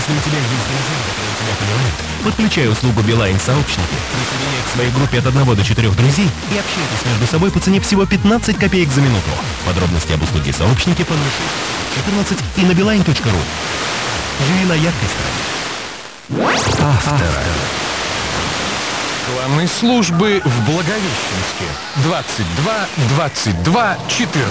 Если у тебя есть друзья, которые тебя понимают, подключай услугу Билайн сообщники, присоединяй к своей группе от 1 до 4 друзей и общайтесь между собой по цене всего 15 копеек за минуту. Подробности об услуге сообщники по 06 14 и на билайн.ру. Живи на яркой стороне. Автора. Рекламной службы в Благовещенске. 22 22 14.